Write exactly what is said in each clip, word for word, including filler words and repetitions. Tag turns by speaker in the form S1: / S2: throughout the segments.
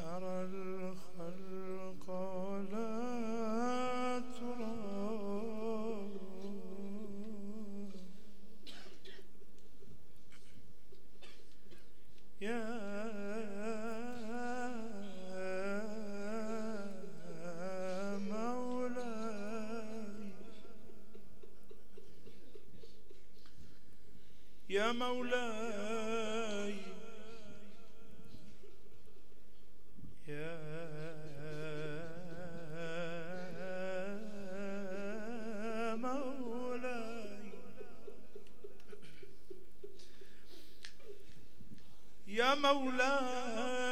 S1: أرى الخلق لا ترى يا مولاي يا مولاي يا مولاي يا مولاي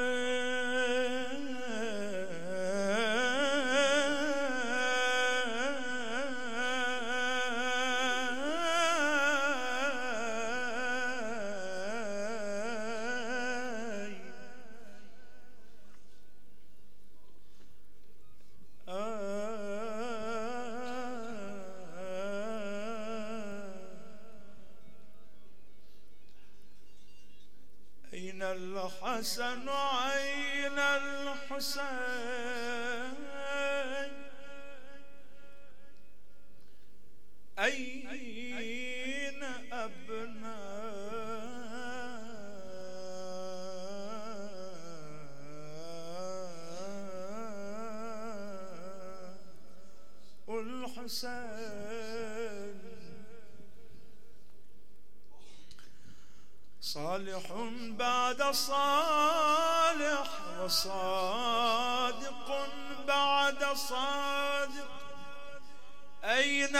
S1: أين الحسن أين الحسين أين أبناء الحسين صالح بعد صالح وصادق بعد صادق أين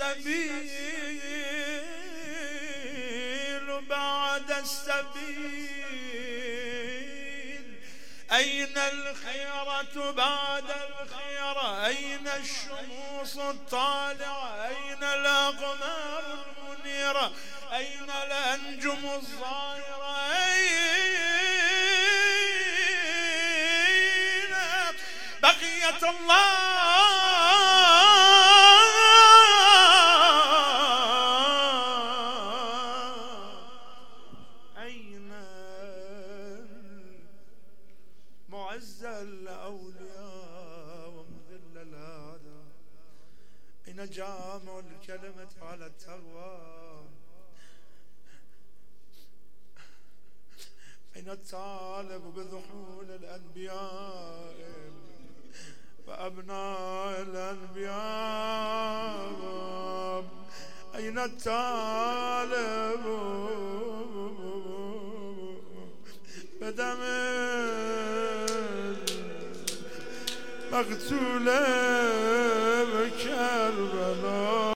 S1: السبيل بعد السبيل أين الخيرة بعد الخيرة أين الشموس الطالعة أين الأقمار المنيرة أين الأنجم الظاهرة أين بقية الله أين معز الأولياء ومذل الأعداء أين جامع الكلمة على التقوى أين الطالب بذحول الأنبياء وأبناء الأنبياء أين الطالب بدم مقتول بكربلاء